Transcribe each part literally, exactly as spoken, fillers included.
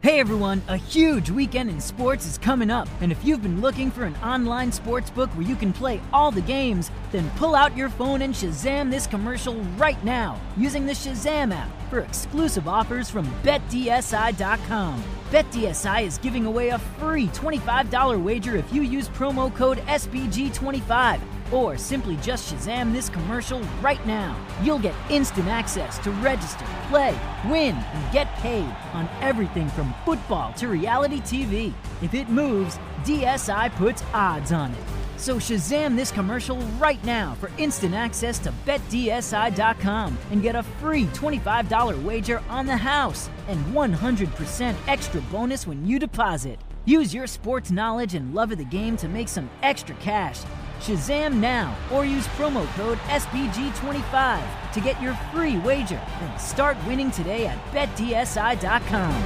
Hey everyone, a huge weekend in sports is coming up, and if you've been looking for an online sports book where you can play all the games, then pull out your phone and Shazam this commercial right now using the Shazam app for exclusive offers from Bet D S I dot com. Bet D S I is giving away a free twenty-five dollars wager if you use promo code S B G twenty-five. Or simply just Shazam this commercial right now. You'll get instant access to register, play, win, and get paid on everything from football to reality T V. If it moves, D S I puts odds on it. So Shazam this commercial right now for instant access to Bet D S I dot com and get a free twenty-five dollars wager on the house and one hundred percent extra bonus when you deposit. Use your sports knowledge and love of the game to make some extra cash. Shazam now or use promo code S B G twenty-five to get your free wager and start winning today at Bet D S I dot com.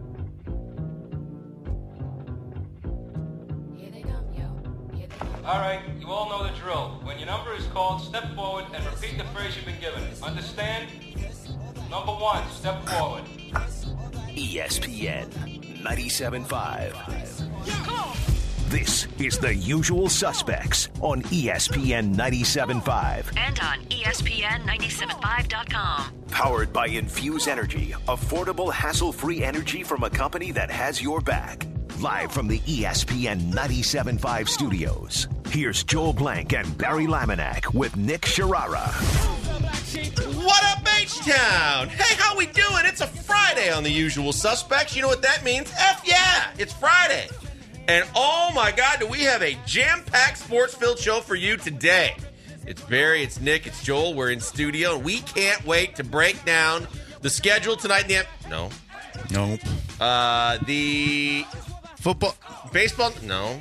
All right, you all know the drill. When your number is called, step forward and repeat the phrase you've been given. Understand? Number one, step forward. E S P N ninety-seven point five. This is The Usual Suspects on E S P N ninety-seven point five. And on E S P N ninety-seven point five dot com. Powered by Infuse Energy, affordable, hassle-free energy from a company that has your back. Live from the E S P N ninety-seven point five studios, here's Joel Blank and Barry Laminack with Nick Sharara. What up, H-Town? Hey, how we doing? It's a Friday on The Usual Suspects. You know what that means? F yeah, it's Friday. And oh my God, do we have a jam-packed sports-filled show for you today. It's Barry, it's Nick, it's Joel. We're in studio, and we can't wait to break down the schedule tonight in the... No. Nope. Uh, the... Football. Baseball? No.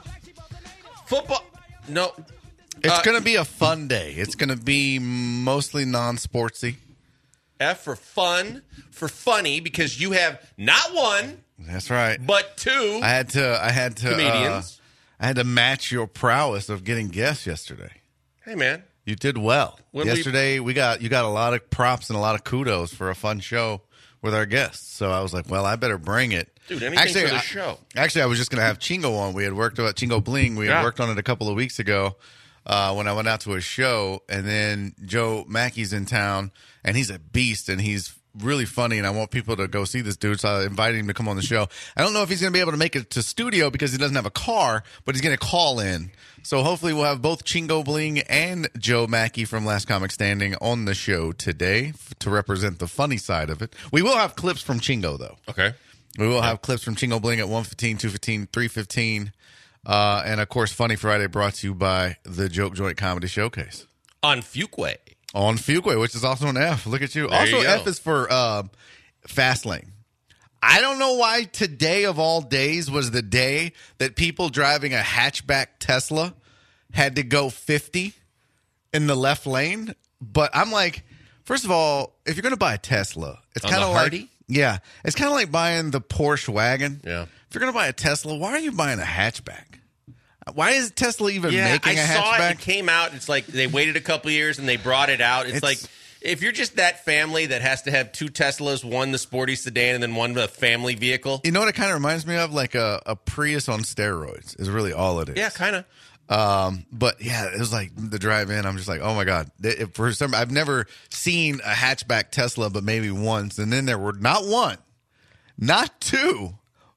Football? No. It's Uh, going to be a fun day. It's going to be mostly non-sportsy. F for fun, for funny, because you have not one, That's right. but two I had to. I had to. comedians. Uh, I had to match your prowess of getting guests yesterday. Hey, man. You did well. When we- yesterday we got you got a lot of props and a lot of kudos for a fun show with our guests. So I was like, well, I better bring it. Dude, anything for the I- show. Actually, I was just going to have Chingo on. We had worked about Chingo Bling. We had Yeah. worked on it a couple of weeks ago uh, when I went out to a show. And then Joe Mackey's in town, and he's a beast, and he's really funny, and I want people to go see this dude, so I invited him to come on the show. I don't know if he's going to be able to make it to studio because he doesn't have a car, but he's going to call in. So hopefully we'll have both Chingo Bling and Joe Mackey from Last Comic Standing on the show today f- to represent the funny side of it. We will have clips from Chingo, though. Okay. We will have clips from Chingo Bling at one fifteen, two fifteen, three fifteen. Uh, and, of course, Funny Friday brought to you by the Joke Joint Comedy Showcase. On Fuquay. On Fuquay, which is also an F. Look at you. There also, you go. F is for uh, Fastlane. I don't know why today of all days was the day that people driving a hatchback Tesla had to go fifty in the left lane. But I'm like, first of all, if you're going to buy a Tesla, it's On kind the of like, Hardy? yeah, it's kind of like buying the Porsche wagon. Yeah. If you're going to buy a Tesla, why are you buying a hatchback? Why is Tesla even Yeah, making I a saw hatchback? it. It came out. It's like they waited a couple years and they brought it out. It's, It's- like if you're just that family that has to have two Teslas, one the sporty sedan and then one the family vehicle. You know what it kind of reminds me of? Like a, a Prius on steroids is really all it is. Yeah, kind of. Um, but yeah, it was like the drive in. I'm just like, oh my God. It- For some, I've never seen a hatchback Tesla, but maybe once. And then there were not one, not two,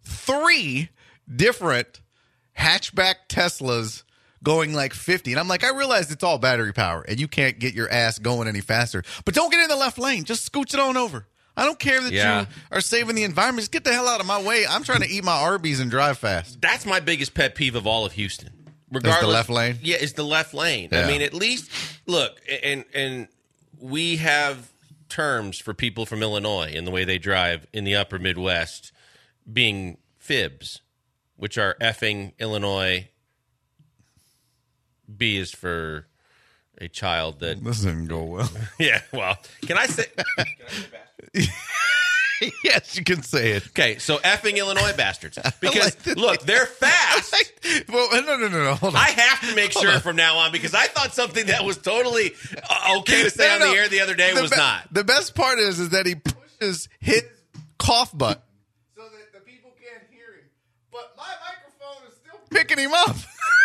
three different hatchback Teslas going like fifty. And I'm like, I realize it's all battery power and you can't get your ass going any faster, but don't get in the left lane. Just scooch it on over. I don't care that Yeah. you are saving the environment. Just get the hell out of my way. I'm trying to eat my Arby's and drive fast. That's my biggest pet peeve of all of Houston. Regardless, left lane? Yeah, it's the left lane. Yeah. I mean, at least look, and and we have terms for people from Illinois in the way they drive in the upper Midwest being fibs, which are effing Illinois. B is for a child that. This didn't go well. Yeah, well, can I say? Can I say Yes, you can say it. okay, so effing Illinois bastards. Because like the- look, they're fast. Well, no, no, no, no. Hold on. I have to make Hold sure on. from now on because I thought something that was totally uh, okay to say No, on no, the no. air the other day The was be- not. The best part is, is that he pushes his cough button so that the picking him up.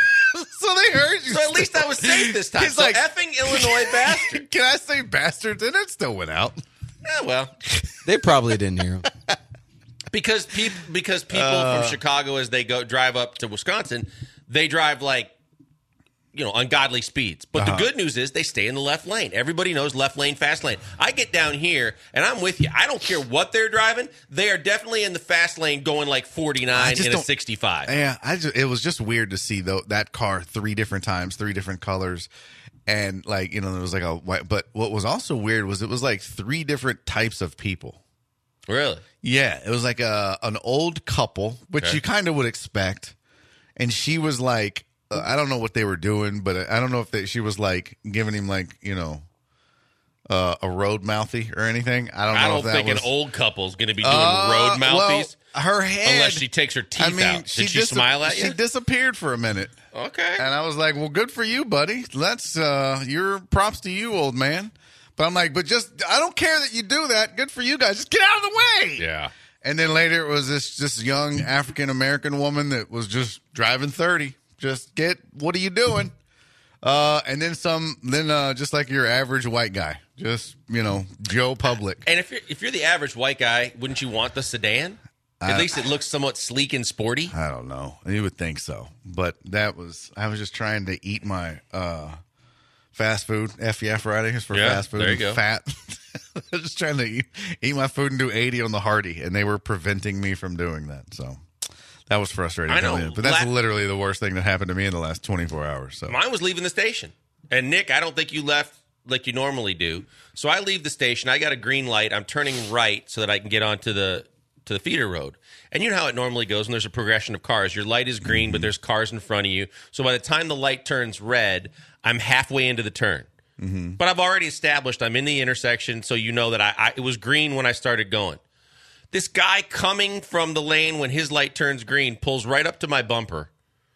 So they heard you. So at least I was safe this time. He's so like, effing Illinois bastard. Can I say bastards? And it still went out. Yeah, well. They probably didn't hear him. Because people, because people Uh. from Chicago, as they go drive up to Wisconsin, they drive like, you know, ungodly speeds. But Uh-huh. the good news is they stay in the left lane. Everybody knows left lane, fast lane. I get down here, and I'm with you. I don't care what they're driving. They are definitely in the fast lane going like forty-nine just in a don't- sixty-five. Yeah, I just, it was just weird to see though that car three different times, three different colors, and like you know there was like a white. But what was also weird was it was like three different types of people. Really? Yeah, it was like a an old couple, which Okay. you kind of would expect, and she was like, uh, I don't know what they were doing, but I don't know if they, she was like giving him like you know uh, a road mouthy or anything. I don't know. I don't if that think was, an old couple's going to be doing Uh, road mouthies. Well, her head, Unless she takes her teeth I mean, out. Did she, dis- smile at you? She disappeared for a minute. Okay. And I was like, well, good for you, buddy. That's, uh, your props to you, old man. But I'm like, but just, I don't care that you do that. Good for you guys. Just get out of the way. Yeah. And then later it was this, this young African-American woman that was just driving thirty. Just get, what are you doing? Uh, and then some, then, uh, just like your average white guy, just, you know, Joe Public. And if you're if you're the average white guy, wouldn't you want the sedan? At I- least it looks somewhat sleek and sporty. I don't know. You would think so. But that was, I was just trying to eat my uh, fast food. F yeah Friday is for Yeah, fast food. there you and go. Fat. I was just trying to eat, eat my food and do eighty on the Hardy, and they were preventing me from doing that. So that was frustrating. I know. telling you. But that's La- literally the worst thing that happened to me in the last twenty-four hours. So Mine was leaving the station. And Nick, I don't think you left like you normally do. So I leave the station. I got a green light. I'm turning right so that I can get onto the to the feeder road. And you know how it normally goes when there's a progression of cars. Your light is green, but there's cars in front of you. So by the time the light turns red, I'm halfway into the turn. But I've already established I'm in the intersection, so you know that I, I it was green when I started going. This guy coming from the lane when his light turns green pulls right up to my bumper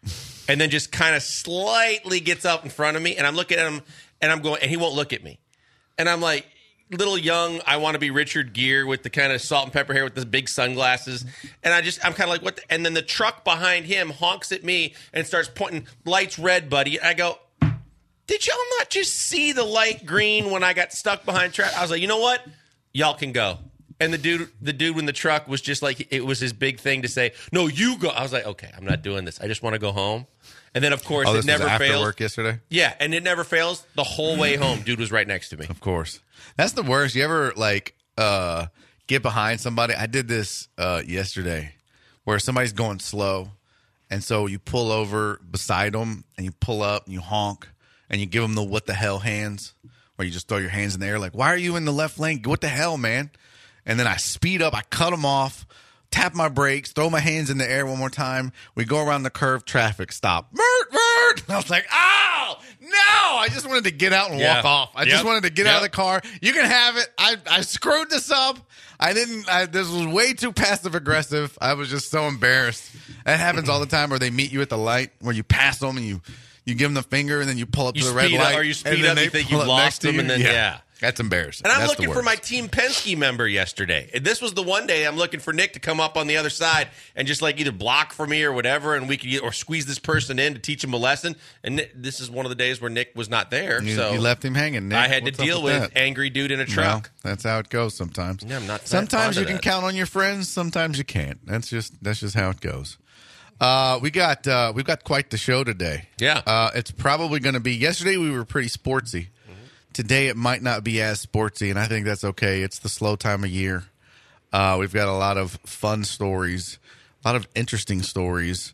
and then just kind of slightly gets up in front of me. And I'm looking at him and I'm going, and he won't look at me. And I'm like, little young, I want to be Richard Gere with the kind of salt and pepper hair with the big sunglasses. And I just, I'm kind of like, what? The? And then the truck behind him honks at me and starts pointing, lights red, buddy. I go, did y'all not just see the light green when I got stuck behind traffic? I was like, you know what? Y'all can go. And the dude, the dude in the truck was just like, it was his big thing to say, no, you go. I was like, okay, I'm not doing this. I just want to go home. And then, of course, oh, it this never was after fails. work yesterday? Yeah, and it never fails. The whole way home, dude was right next to me. Of course. That's the worst. You ever like uh get behind somebody? I did this uh yesterday where somebody's going slow, and so you pull over beside them and you pull up and you honk and you give them the what the hell hands, where you just throw your hands in the air like, why are you in the left lane? What the hell, man? And then I speed up, I cut them off, tap my brakes, throw my hands in the air one more time. We go around the curve, traffic stop. Mert, Mert! And I was like, oh, no! I just wanted to get out and Yeah. walk off. I Yep. just wanted to get out of the Yep. car. You can have it. I, I screwed this up. I didn't, I, this was way too passive aggressive. I was just so embarrassed. That happens all the time where they meet you at the light, where you pass them and you, you give them the finger and then you pull up You to the red speed up- light. or you and speed then up, they you think pull you've up next lost to them, you. and then- yeah. That's embarrassing. And I'm That's the looking for my worst. Team Penske member yesterday. And this was the one day I'm looking for Nick to come up on the other side and just like either block for me or whatever, and we could or squeeze this person in to teach him a lesson. And Nick, this is one of the days where Nick was not there, You, so you left him hanging, Nick. I had What's to up deal with that? angry dude in a Well, truck. that's how it goes sometimes. Yeah, I'm not that Sometimes fond you of can that. count on your friends. Sometimes you can't. That's just that's just how it goes. Uh, we got uh, we've got quite the show today. Yeah. uh, it's probably going to be. Yesterday we were pretty sportsy. Today it might not be as sportsy, and I think that's okay. It's the slow time of year. Uh, we've got a lot of fun stories, a lot of interesting stories.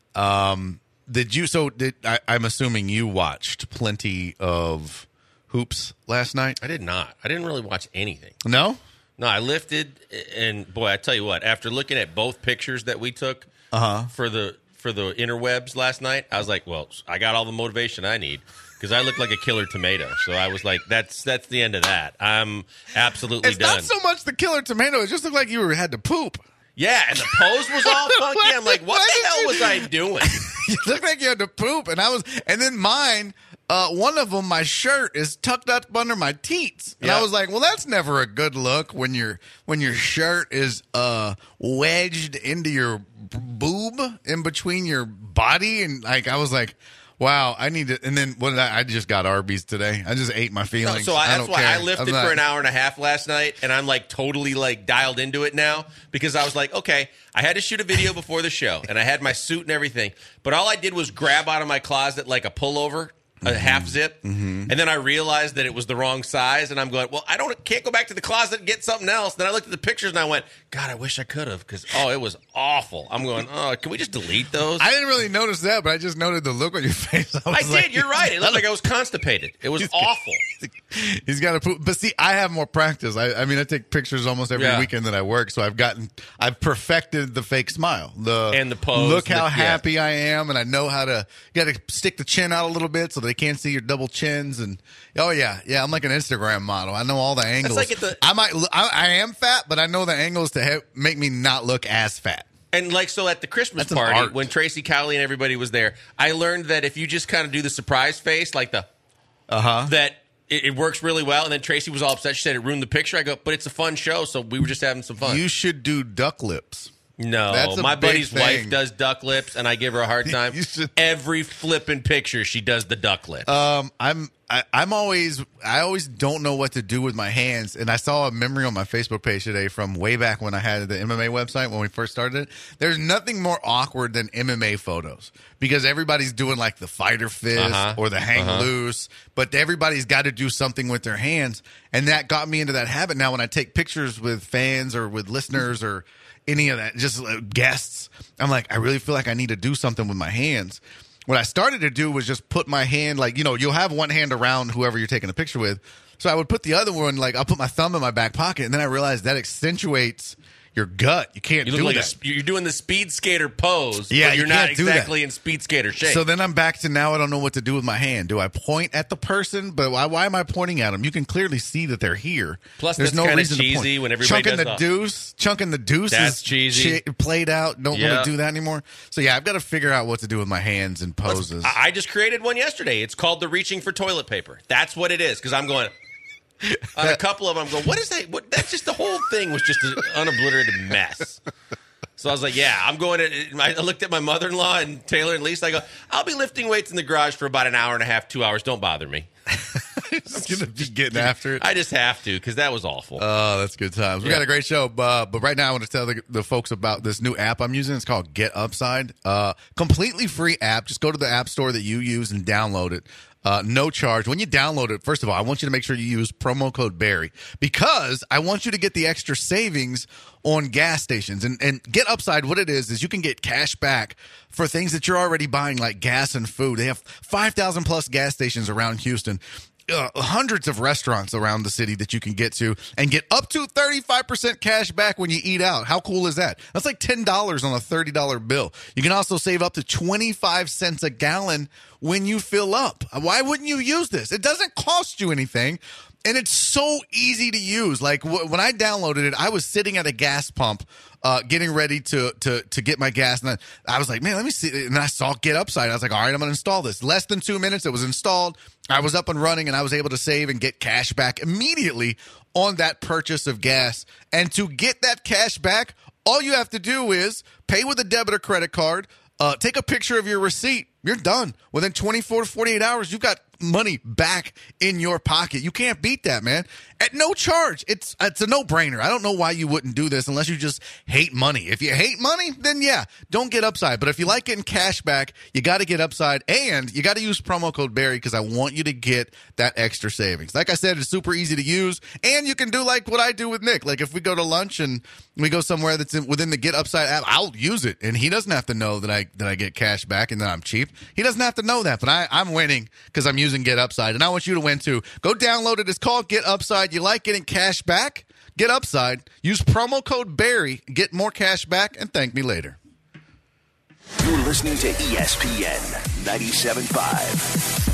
Um, did you? So did I, I'm assuming you watched plenty of hoops last night? I did not. I didn't really watch anything. No. No, I lifted, and boy, I tell you what. After looking at both pictures that we took Uh-huh. for the for the interwebs last night, I was like, well, I got all the motivation I need because I look like a killer tomato. So I was like, that's that's the end of that. I'm absolutely It's done. not so much the killer tomato. It just looked like you were, had to poop. Yeah, and the pose was all funky. I'm like, what Why the did hell you- was I doing? You looked like you had to poop, and I was, and then mine. uh, one of them, my shirt is tucked up under my teats. And Yeah. I was like, well, that's never a good look when your when your shirt is uh, wedged into your b- boob in between your body. And like, I was like, wow, I need to. And then what did I? I just got Arby's today. I just ate my No, feelings. so I, I that's don't why care. I lifted I'm not- for an hour and a half last night, and I'm like totally like dialed into it now because I was like, okay, I had to shoot a video before the show, and I had my suit and everything, but all I did was grab out of my closet like a pullover. A Mm-hmm. half zip, and then I realized that it was the wrong size, and I'm going, well, I don't can't go back to the closet and get something else. Then I looked at the pictures and I went, God, I wish I could have, because oh, it was awful. I'm going, oh, can we just delete those? I didn't really notice that, but I just noted the look on your face. I, I was did. like, You're right. It looked like I was constipated. It was awful. He's got to poop. But see, I have more practice. I, I mean, I take pictures almost every Yeah. weekend that I work, so I've gotten, I've perfected the fake smile, the And the pose, Look how the- yeah. happy I am, and I know how to. You got to stick the chin out a little bit so they can't see your double chins. And oh yeah, yeah, I'm like an Instagram model. I know all the angles. like at the- I might, I, I am fat, but I know the angles to he- make me not look as fat. And like so at the Christmas That's an party art. when Tracy Cowley and everybody was there, I learned that if you just kind of do the surprise face, like the Uh huh. that it, it works really well. And then Tracy was all upset. She said it ruined the picture. I go, but it's a fun show, so we were just having some fun. You should do duck lips. no, That's a my big buddy's thing. wife does duck lips, and I give her a hard time. You should- Every flipping picture, she does the duck lips. Um, I'm I, I'm always I always don't know what to do with my hands, and I saw a memory on my Facebook page today from way back when I had the M M A website when we first started it. There's nothing more awkward than M M A photos because everybody's doing like the fighter fist Uh-huh. or the hang Uh-huh. loose, but everybody's got to do something with their hands, and that got me into that habit. Now, when I take pictures with fans or with listeners or any of that, just uh, guests, I'm like, I really feel like I need to do something with my hands. What I started to do was just put my hand, like, you know, you'll have one hand around whoever you're taking a picture with. So I would put the other one, like, I'll put my thumb in my back pocket. And then I realized that accentuates your gut. You can't you do look like a, that. sp- you're doing the speed skater pose, Yeah, but you you're not can't do that. exactly in speed skater shape. So then I'm back to now I don't know what to do with my hand. Do I point at the person? But why, why am I pointing at them? You can clearly see that they're here. Plus, there's that's no kinda reason to cheesy point. when everybody chunking does the the- deuce, chunking the deuce That's is cheesy. chi- played out. Don't Yeah. want to do that anymore. So yeah, I've got to figure out what to do with my hands and poses. I I just created one yesterday. It's called the reaching for toilet paper. That's what it is. Because I'm going on a couple of them. I'm going, what is that? What, that's just the whole thing was just an unobliterated mess. So I was like, yeah, I'm going to. I looked at my mother-in-law and Taylor and Lisa. I go, I'll be lifting weights in the garage for about an hour and a half, two hours. Don't bother me. Just gonna be getting after it. I just have to because that was awful. Oh, that's good times. We Yeah. got a great show, uh, but right now I want to tell the, the folks about this new app I'm using. It's called Get Upside. Uh, completely free app. Just go to the app store that you use and download it. Uh, no charge. When you download it, first of all, I want you to make sure you use promo code Barry because I want you to get the extra savings on gas stations. And, and Get Upside, what it is, is you can get cash back for things that you're already buying, like gas and food. They have five thousand plus gas stations around Houston. Uh, hundreds of restaurants around the city that you can get to and get up to thirty-five percent cash back when you eat out. How cool is that? That's like ten dollars on a thirty dollar bill. You can also save up to twenty-five cents a gallon when you fill up. Why wouldn't you use this? It doesn't cost you anything. And it's so easy to use. Like w- when I downloaded it, I was sitting at a gas pump, uh, getting ready to to to get my gas, and I, I was like, "Man, let me see." And I saw Get Upside. I was like, "All right, I'm going to install this." Less than two minutes, it was installed. I was up and running, and I was able to save and get cash back immediately on that purchase of gas. And to get that cash back, all you have to do is pay with a debit or credit card. Uh, take a picture of your receipt. You're done. Within twenty-four to forty-eight hours, you've got money back in your pocket. You can't beat that, man. At no charge. It's it's a no-brainer. I don't know why you wouldn't do this unless you just hate money. If you hate money, then yeah, don't get Upside. But if you like getting cash back, you got to get Upside, and you got to use promo code Barry because I want you to get that extra savings. Like I said, it's super easy to use, and you can do like what I do with Nick. Like if we go to lunch and we go somewhere that's in, within the Get Upside app, I'll use it, and he doesn't have to know that I that I get cash back and that I'm cheap. He doesn't have to know that, but I, I'm winning because I'm using Get Upside, and I want you to win too. Go download it. It's called Get Upside. You like getting cash back? Get Upside. Use promo code Barry. Get more cash back, and thank me later. You're listening to E S P N ninety-seven point five.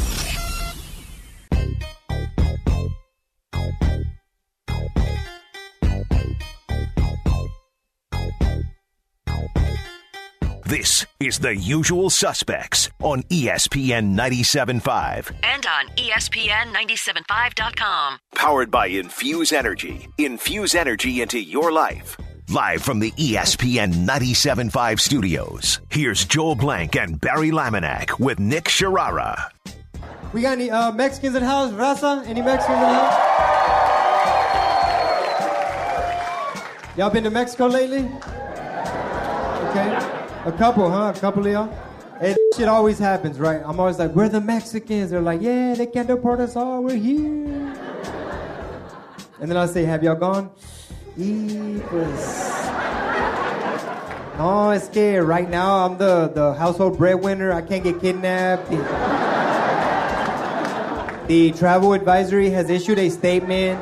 This is The Usual Suspects on E S P N ninety-seven point five. And on E S P N ninety-seven point five dot com. Powered by Infuse Energy. Infuse energy into your life. Live from the E S P N ninety-seven point five studios, here's Joel Blank and Barry Laminack with Nick Sharara. We got any uh, Mexicans in the house? Raza? Any Mexicans in the house? Y'all been to Mexico lately? Okay. A couple, huh? A couple of y'all? Hey, that shit always happens, right? I'm always like, we're the Mexicans. They're like, yeah, they can't deport us all. We're here. And then I say, have y'all gone? Y pues... No, it's scary. Right now, I'm the, the household breadwinner. I can't get kidnapped. The, the travel advisory has issued a statement.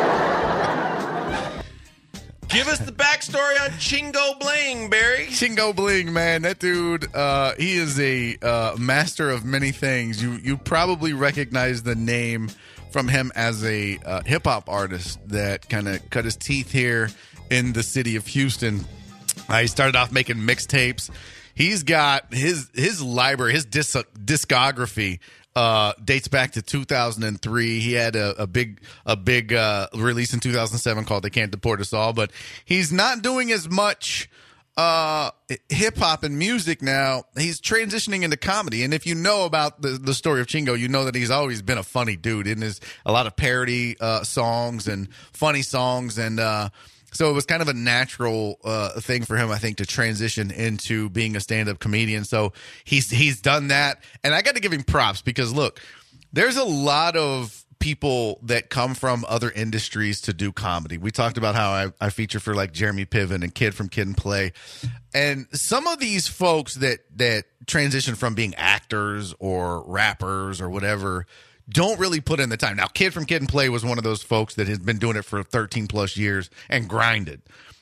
Give us the backstory on Chingo Bling, Barry. Chingo Bling, man, that dude, uh, he is a uh, master of many things. You you probably recognize the name from him as a uh, hip hop artist that kind of cut his teeth here in the city of Houston. Uh, he started off making mixtapes. He's got his his library, his disc- discography. Uh, dates back to two thousand three. He had a, a big a big uh, release in two thousand seven called "They Can't Deport Us All," but he's not doing as much uh, hip hop and music now. He's transitioning into comedy, and if you know about the, the story of Chingo, you know that he's always been a funny dude. In his a lot of parody uh, songs and funny songs, and uh, so it was kind of a natural uh, thing for him, I think, to transition into being a stand-up comedian. So he's he's done that. And I got to give him props because, look, there's a lot of people that come from other industries to do comedy. We talked about how I, I feature for, like, Jeremy Piven and Kid from Kid and Play. And some of these folks that that transition from being actors or rappers or whatever don't really put in the time. Now, Kid from Kid and Play was one of those folks that has been doing it for thirteen plus years and grinded.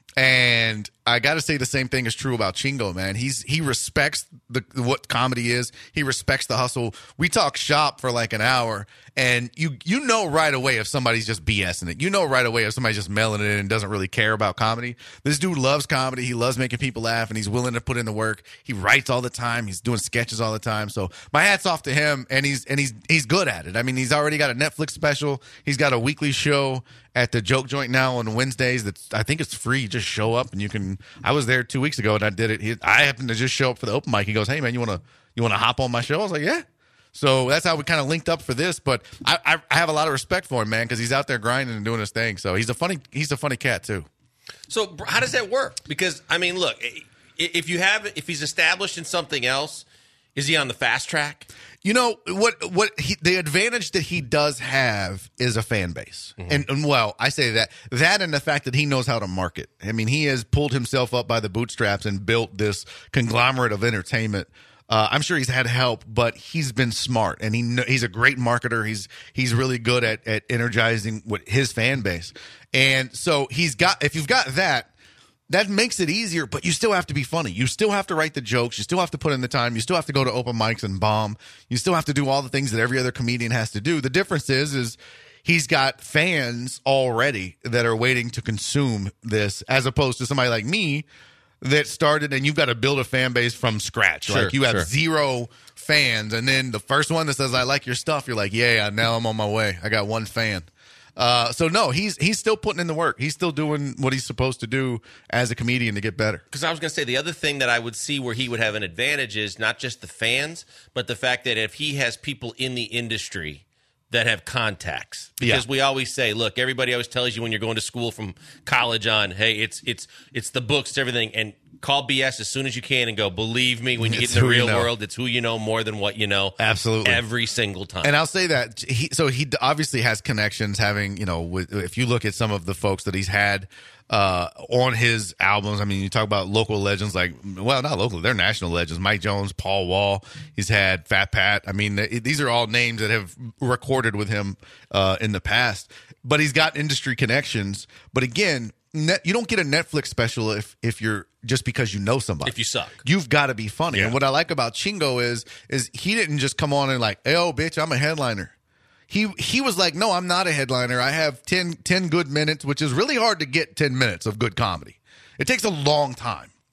And I got to say the same thing is true about Chingo, man. He's he respects the what comedy is. He respects the hustle. We talk shop for like an hour, and you you know right away if somebody's just BSing it. You know right away if somebody's just mailing it in and doesn't really care about comedy. This dude loves comedy. He loves making people laugh, and he's willing to put in the work. He writes all the time. He's doing sketches all the time. So my hat's off to him, and he's and he's he's good at it. I mean, he's already got a Netflix special. He's got a weekly show at the Joke Joint now on Wednesdays. That's I think it's free. You just show up and you can. I was there two weeks ago and I did it. He, I happened to just show up for the open mic. He goes, "Hey man, you wanna you wanna hop on my show?" I was like, "Yeah." So that's how we kind of linked up for this. But I, I, I have a lot of respect for him, man, because he's out there grinding and doing his thing. So he's a funny he's a funny cat too. So how does that work? Because I mean, look, if you have if he's established in something else, is he on the fast track? You know what? What he, the advantage that he does have is a fan base, mm-hmm. and, and well, I say that that and the fact that he knows how to market. I mean, he has pulled himself up by the bootstraps and built this conglomerate of entertainment. Uh, I'm sure he's had help, but he's been smart, and he kn- he's a great marketer. He's he's really good at at energizing what his fan base, and so he's got. If you've got that. That makes it easier, but you still have to be funny. You still have to write the jokes. You still have to put in the time. You still have to go to open mics and bomb. You still have to do all the things that every other comedian has to do. The difference is, is he's got fans already that are waiting to consume this, as opposed to somebody like me that started, and you've got to build a fan base from scratch. Sure, like you have sure. zero fans, and then the first one that says, "I like your stuff," you're like, "Yeah, now I'm on my way. I got one fan." Uh, so no, he's he's still putting in the work. He's still doing what he's supposed to do as a comedian to get better. Because I was going to say the other thing that I would see where he would have an advantage is not just the fans, but the fact that if he has people in the industry that have contacts. Because yeah. we always say, look, everybody always tells you when you're going to school from college on, hey, it's it's it's the books, it's everything, and call B S as soon as you can and go, believe me, when you it's get in the real you know. world, it's who you know more than what you know. Absolutely. Every single time. And I'll say that, he, so he obviously has connections having, you know, with, if you look at some of the folks that he's had uh, on his albums, I mean, you talk about local legends like, well, not local, they're national legends. Mike Jones, Paul Wall, he's had Fat Pat. I mean, these are all names that have recorded with him uh, in the past. But he's got industry connections. But again, Net, you don't get a Netflix special if if you're just because you know somebody. If you suck, you've got to be funny. Yeah. And what I like about Chingo is is he didn't just come on and like, hey, oh, bitch, I'm a headliner. He he was like, no, I'm not a headliner. I have ten, ten good minutes, which is really hard to get ten minutes of good comedy. It takes a long time.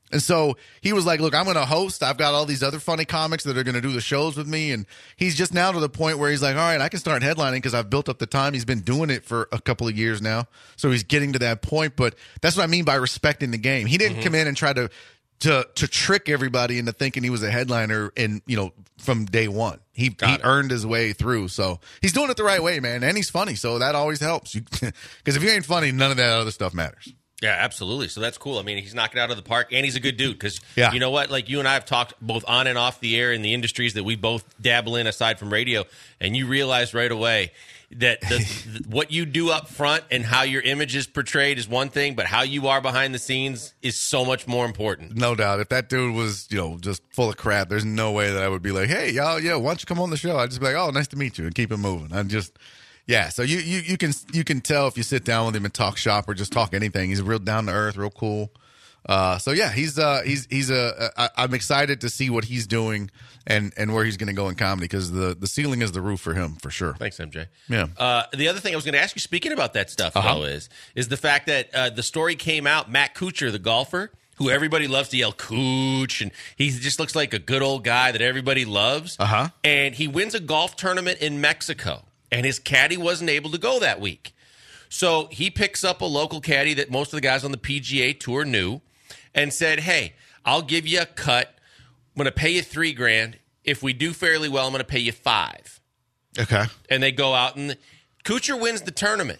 And so he was like, look, I'm going to host. I've got all these other funny comics that are going to do the shows with me. And he's just now to the point where he's like, all right, I can start headlining because I've built up the time. He's been doing it for a couple of years now. So he's getting to that point. But that's what I mean by respecting the game. He didn't mm-hmm. come in and try to, to to trick everybody into thinking he was a headliner and, you know, from day one. He got he it. earned his way through. So he's doing it the right way, man. And he's funny. So that always helps. Because if you ain't funny, none of that other stuff matters. Yeah, absolutely. So that's cool. I mean, he's knocking it out of the park, and he's a good dude because, yeah. you know what? Like, you and I have talked both on and off the air in the industries that we both dabble in aside from radio, and you realize right away that the, the, what you do up front and how your image is portrayed is one thing, but how you are behind the scenes is so much more important. No doubt. If that dude was, you know, just full of crap, there's no way that I would be like, hey, y'all, yeah, why don't you come on the show? I'd just be like, oh, nice to meet you, and keep it moving. I'm just... Yeah, so you, you, you can you can tell if you sit down with him and talk shop or just talk anything. He's real down to earth, real cool. Uh, so yeah, he's uh, he's he's a. I, I'm excited to see what he's doing and, and where he's going to go in comedy because the, the ceiling is the roof for him for sure. Thanks, M J. Yeah. Uh, the other thing I was going to ask you, speaking about that stuff, uh-huh. though, is is the fact that uh, the story came out. Matt Kuchar, the golfer, who everybody loves to yell Cooch, and he just looks like a good old guy that everybody loves. Uh huh. And he wins a golf tournament in Mexico. And his caddy wasn't able to go that week. So he picks up a local caddy that most of the guys on the P G A Tour knew and said, hey, I'll give you a cut. I'm going to pay you three grand. If we do fairly well, I'm going to pay you five. Okay. And they go out, and Kuchar wins the tournament.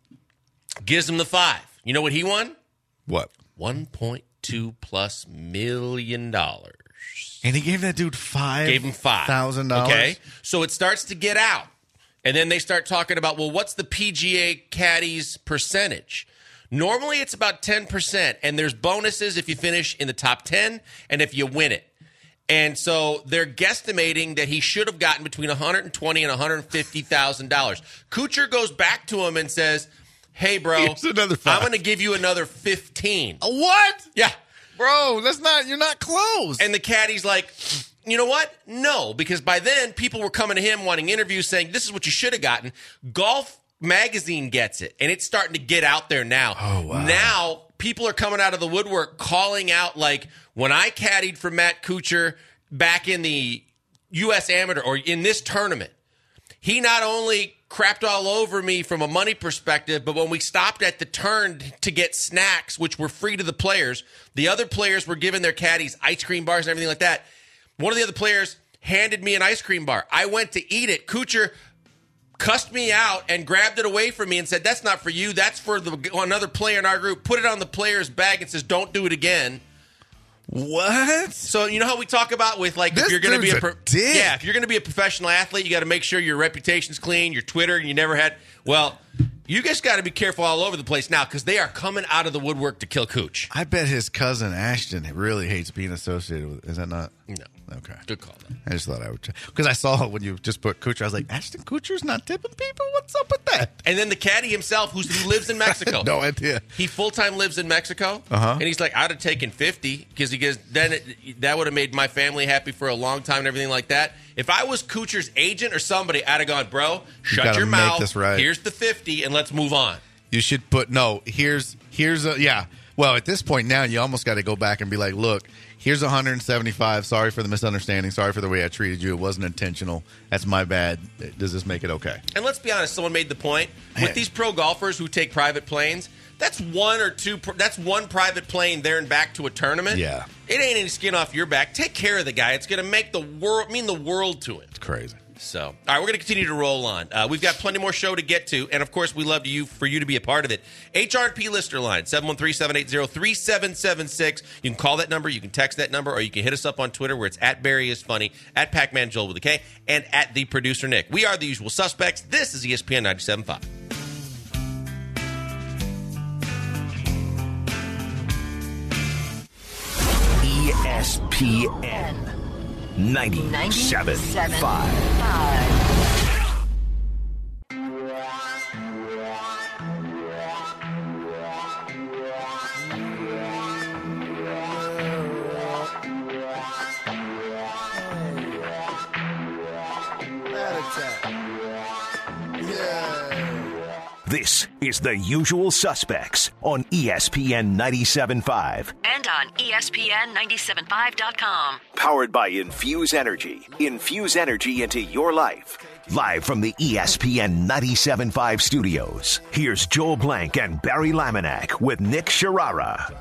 Gives him the five. You know what he won? What? one point two plus million dollars. And he gave that dude five? Gave him five. Thousand dollars? Okay. So it starts to get out. And then they start talking about, well, what's the P G A caddy's percentage? Normally it's about ten percent, and there's bonuses if you finish in the top ten and if you win it. And so they're guesstimating that he should have gotten between one hundred twenty thousand dollars and one hundred fifty thousand dollars. Kuchar goes back to him and says, hey, bro, here's another five. I'm going to give you another fifteen. What? Yeah. Bro, that's not, you're not close. And the caddy's like, you know what? No, because by then people were coming to him wanting interviews saying, this is what you should have gotten. Golf Magazine gets it, and it's starting to get out there now. Oh, wow. Now people are coming out of the woodwork calling out, like, when I caddied for Matt Kuchar back in the U S Amateur or in this tournament, he not only crapped all over me from a money perspective, but when we stopped at the turn to get snacks, which were free to the players, the other players were giving their caddies ice cream bars and everything like that. One of the other players handed me an ice cream bar. I went to eat it. Kuchar cussed me out and grabbed it away from me and said, that's not for you. That's for the, another player in our group. Put it on the player's bag and says, don't do it again. What? So you know how we talk about with, like, this if you're going to be a, pro- a dick. yeah, if you're going to be a professional athlete, you got to make sure your reputation's clean, your Twitter, and you never had. Well, you guys got to be careful all over the place now because they are coming out of the woodwork to kill Cooch. I bet his cousin Ashton really hates being associated with. Is that not? No. Okay. Good call, though. I just thought I would check. Because I saw when you just put Kuchar, I was like, Ashton Kutcher's not tipping people? What's up with that? And then the caddy himself, who's, who lives in Mexico. No idea. He full-time lives in Mexico. Uh-huh. And he's like, I'd have taken fifty because he goes, then it, that would have made my family happy for a long time and everything like that. If I was Kuchar's agent or somebody, I'd have gone, bro, shut you your make mouth. This right. Here's the fifty, and let's move on. You should put, no, here's, here's a, yeah. Well, at this point now, you almost got to go back and be like, look, here's one hundred seventy-five. Sorry for the misunderstanding. Sorry for the way I treated you. It wasn't intentional. That's my bad. Does this make it okay? And let's be honest. Someone made the point. Man. With these pro golfers who take private planes, that's one or two. That's one private plane there and back to a tournament. Yeah. It ain't any skin off your back. Take care of the guy. It's going to make the world mean the world to him. It's crazy. So, all right, we're going to continue to roll on. Uh, we've got plenty more show to get to, and, of course, we love you for you to be a part of it. H R P listener line, seven one three, seven eight zero, three seven seven six. You can call that number, you can text that number, or you can hit us up on Twitter where it's at Barry is Funny, at Pac-Man Joel with a K, and at The Producer Nick. We are the usual suspects. This is E S P N ninety-seven point five. E S P N ninety-seven point five. This is The Usual Suspects on E S P N ninety-seven point five. And on E S P N nine seven five dot com. Powered by Infuse Energy. Infuse energy into your life. Live from the E S P N ninety-seven point five studios, here's Joel Blank and Barry Laminack with Nick Sharara.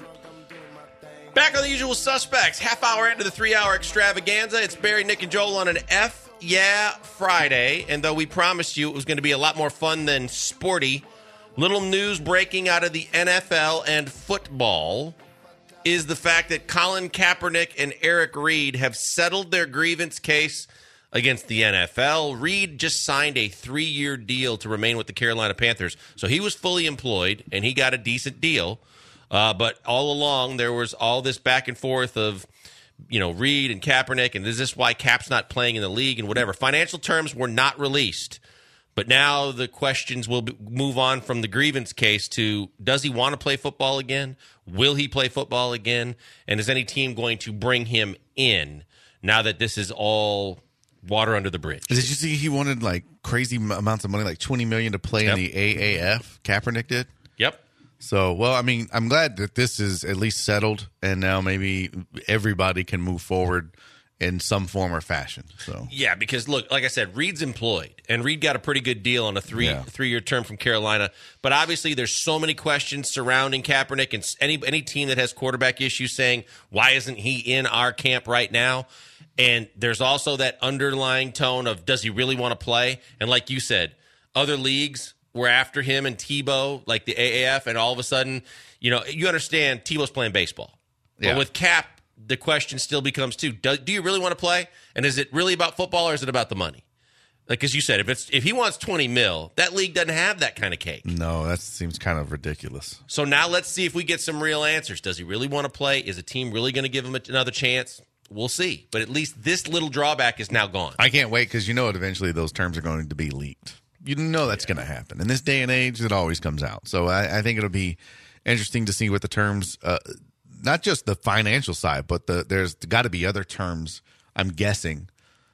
Back on the usual suspects, half hour into the three-hour extravaganza. It's Barry, Nick, and Joel on an F Yeah Friday. And though we promised you it was going to be a lot more fun than sporty, little news breaking out of the N F L and football is the fact that Colin Kaepernick and Eric Reid have settled their grievance case against the N F L. Reid just signed a three-year deal to remain with the Carolina Panthers. So he was fully employed, and he got a decent deal. Uh, but all along, there was all this back and forth of, you know, Reid and Kaepernick, and is this why Cap's not playing in the league and whatever. Financial terms were not released. But now the questions will be, move on from the grievance case to, does he want to play football again? Will he play football again? And is any team going to bring him in now that this is all water under the bridge? Did you see he wanted like crazy amounts of money, like twenty million dollars to play Yep. in the A A F? Kaepernick did? Yep. So, well, I mean, I'm glad that this is at least settled, and now maybe everybody can move forward in some form or fashion. So, Yeah, because look, like I said, Reid's employed, and Reid got a pretty good deal on a three Yeah. three year term from Carolina. But obviously, there's so many questions surrounding Kaepernick, and any any team that has quarterback issues saying, why isn't he in our camp right now? And there's also that underlying tone of, does he really want to play? And like you said, other leagues were after him and Tebow, like the A A F, and all of a sudden, you know, you understand Tebow's playing baseball. Yeah. But with Cap, the question still becomes, too, do, do you really want to play? And is it really about football, or is it about the money? Like, as you said, if it's if he wants twenty mil, that league doesn't have that kind of cake. no, that seems kind of ridiculous. So now let's see if we get some real answers. Does he really want to play? Is a team really going to give him another chance? We'll see. But at least this little drawback is now gone. I can't wait because you know it eventually those terms are going to be leaked. You know that's going to happen. In this day and age, it always comes out. So I, I think it'll be interesting to see what the terms, uh, not just the financial side, but the there's got to be other terms, I'm guessing,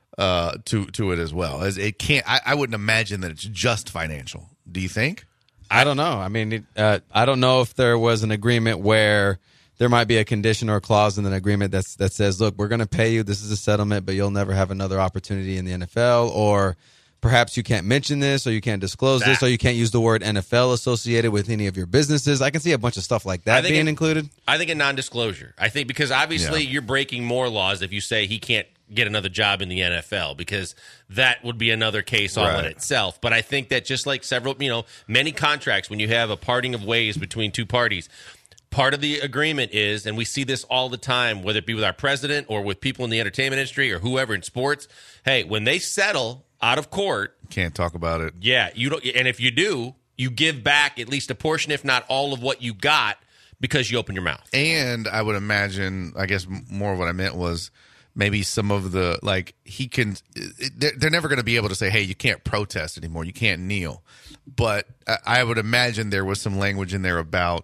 uh, to to it as well. As it can't, I, I wouldn't imagine that it's just financial. Do you think? I don't know. I mean, it, uh, I don't know if there was an agreement where there might be a condition or a clause in an agreement that's, that says, look, we're going to pay you. This is a settlement, but you'll never have another opportunity in the N F L, or perhaps you can't mention this, or you can't disclose That. this, or you can't use the word N F L associated with any of your businesses. I can see a bunch of stuff like I that think being it- included. I think a non-disclosure. I think because obviously Yeah. you're breaking more laws if you say he can't get another job in the N F L, because that would be another case all in Right. itself. But I think that just like several, you know, many contracts, when you have a parting of ways between two parties, part of the agreement is, and we see this all the time, whether it be with our president or with people in the entertainment industry or whoever in sports, hey, when they settle out of court, Can't talk about it. yeah, you don't, and if you do, you give back at least a portion, if not all of what you got, because you open your mouth. And I would imagine, I guess m- more of what I meant was maybe some of the, like, he can, they're, they're never going to be able to say, hey, you can't protest anymore. You can't kneel. But I, I would imagine there was some language in there about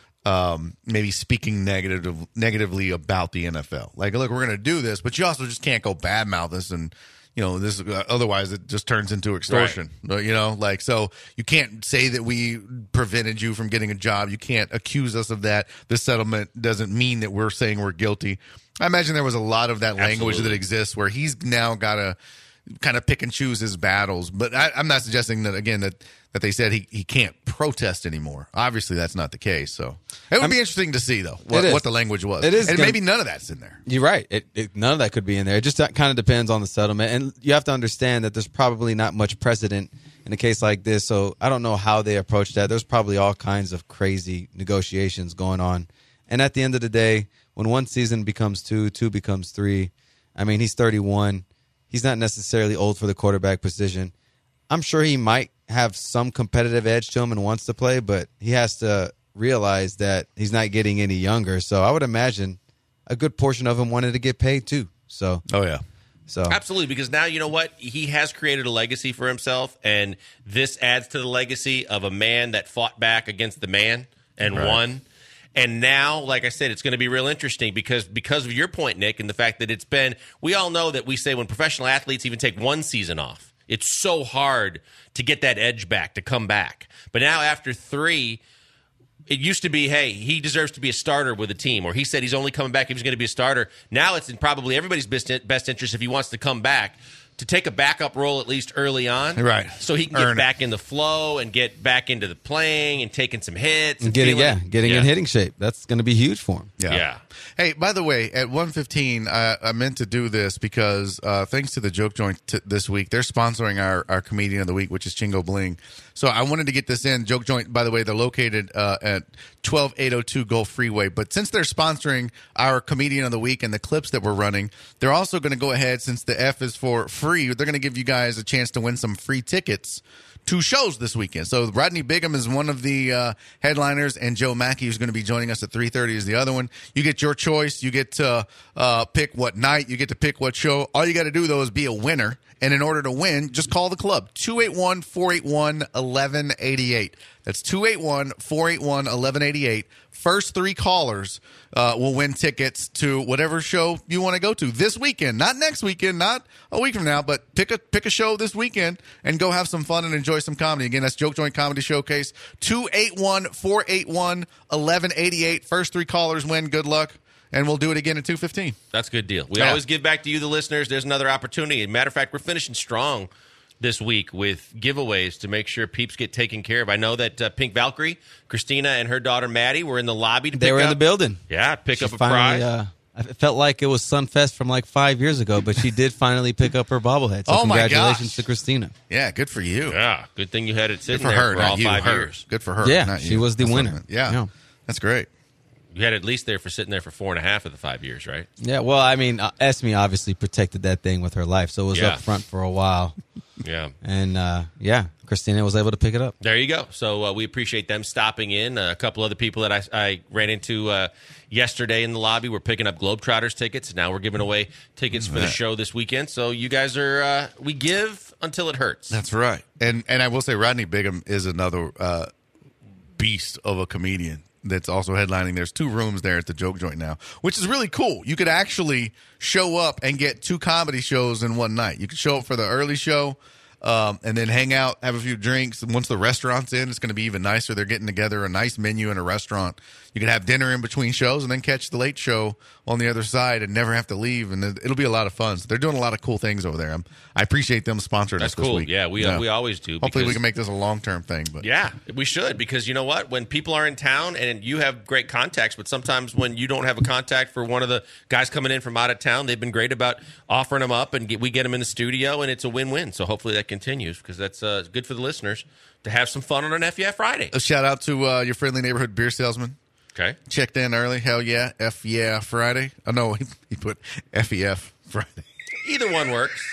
um, maybe speaking negative, negatively about the N F L. Like, look, we're going to do this, but you also just can't go badmouth us and, you know, this uh, otherwise it just turns into extortion. Uh, You know, like, so you can't say that we prevented you from getting a job. You can't accuse us of that. This settlement doesn't mean that we're saying we're guilty. I imagine there was a lot of that language Absolutely. that exists where he's now got to kind of pick and choose his battles. But I, I'm not suggesting that, again, that, that they said he, he can't protest anymore. Obviously, that's not the case. So it would be interesting to see, though, what, It is. what the language was. It is And gonna- maybe none of that's in there. You're right. It, it, none of that could be in there. It just kind of depends on the settlement. And you have to understand that there's probably not much precedent in a case like this. So I don't know how they approach that. There's probably all kinds of crazy negotiations going on. And at the end of the day, when one season becomes two, two becomes three, I mean, he's thirty-one. He's not necessarily old for the quarterback position. I'm sure he might have some competitive edge to him and wants to play, but he has to realize that he's not getting any younger. So I would imagine a good portion of him wanted to get paid too. So, Oh, yeah. so Absolutely, because now you know what? He has created a legacy for himself, and this adds to the legacy of a man that fought back against the man and Right. won. And now, like I said, it's going to be real interesting because because of your point, Nick, and the fact that it's been, we all know that we say when professional athletes even take one season off, it's so hard to get that edge back, to come back. But now after three, it used to be, hey, he deserves to be a starter with a team, or he said he's only coming back if he's going to be a starter. Now it's in probably everybody's best, best interest if he wants to come back to take a backup role at least early on. Right. So he can Earn get it. back in the flow and get back into the playing and taking some hits. And And getting feeling- yeah, getting yeah. in hitting shape. That's going to be huge for him. Yeah. Yeah. Hey, by the way, at one fifteen, I, I meant to do this because uh, thanks to the Joke Joint t- this week, they're sponsoring our, our Comedian of the Week, which is Chingo Bling. So I wanted to get this in. Joke Joint, by the way, they're located uh, at twelve eight oh two Gulf Freeway. But since they're sponsoring our Comedian of the Week and the clips that we're running, they're also going to go ahead, since the F is for free, they're going to give you guys a chance to win some free tickets two shows this weekend. So Rodney Bigham is one of the uh, headliners, and Joe Mackey, who's going to be joining us at three thirty, is the other one. You get your choice. You get to uh, pick what night. You get to pick what show. All you got to do, though, is be a winner. And in order to win, just call the club, two eight one, four eight one, one one eight eight. That's two eight one, four eight one, one one eight eight. First three callers uh, will win tickets to whatever show you want to go to this weekend. Not next weekend, not a week from now, but pick a pick a show this weekend and go have some fun and enjoy some comedy. Again, that's Joke Joint Comedy Showcase, two eight one, four eight one, one one eight eight. First three callers win. Good luck. And we'll do it again at two fifteen. That's a good deal. We Yeah. always give back to you, the listeners. There's another opportunity. Matter of fact, we're finishing strong this week with giveaways to make sure peeps get taken care of. I know that uh, Pink Valkyrie, Christina, and her daughter Maddie were in the lobby to They pick were up. in the building. Yeah, pick She up a finally, prize. Uh, I felt like it was Sunfest from like five years ago, but she did finally pick up her bobblehead. So Oh, my congratulations gosh. to Christina. Yeah, good for you. Yeah, good thing you had it Good sitting for there her, for not all you. five her. years. Good for her. Yeah, not she you. was the That's what I winner. meant. Yeah. Yeah. That's great. You had it at least there for sitting there for four and a half of the five years, right? Yeah, well, I mean, uh, Esme obviously protected that thing with her life, so it was Yeah. up front for a while. Yeah. And, uh, yeah, Christina was able to pick it up. There you go. So uh, we appreciate them stopping in. Uh, a couple other people that I, I ran into uh, yesterday in the lobby were picking up Globetrotters tickets. Now we're giving away tickets for the show this weekend. So you guys are, uh, we give until it hurts. That's right. And and I will say Rodney Bigham is another uh, beast of a comedian that's also headlining. There's two rooms there at the Joke Joint now, which is really cool. You could actually show up and get two comedy shows in one night. You could show up for the early show um, and then hang out, have a few drinks. And once the restaurant's in, it's going to be even nicer. They're getting together a nice menu in a restaurant. You can have dinner in between shows and then catch the late show on the other side and never have to leave. And it- it'll be a lot of fun. So they're doing a lot of cool things over there. I'm, I appreciate them sponsoring That's us this cool. week. Yeah, we, uh, we always do. Hopefully we because- can make this a long-term thing. But Yeah, we should, because you know what? When people are in town and you have great contacts, but sometimes when you don't have a contact for one of the guys coming in from out of town, they've been great about offering them up, and get, we get them in the studio, and it's a win-win. So hopefully that continues, because that's uh, good for the listeners to have some fun on an F Y F Friday. a shout out to uh, your friendly neighborhood beer salesman. Okay. Checked in early. Hell yeah. F yeah Friday. Oh, no, he, he put F E F Friday. Either one works.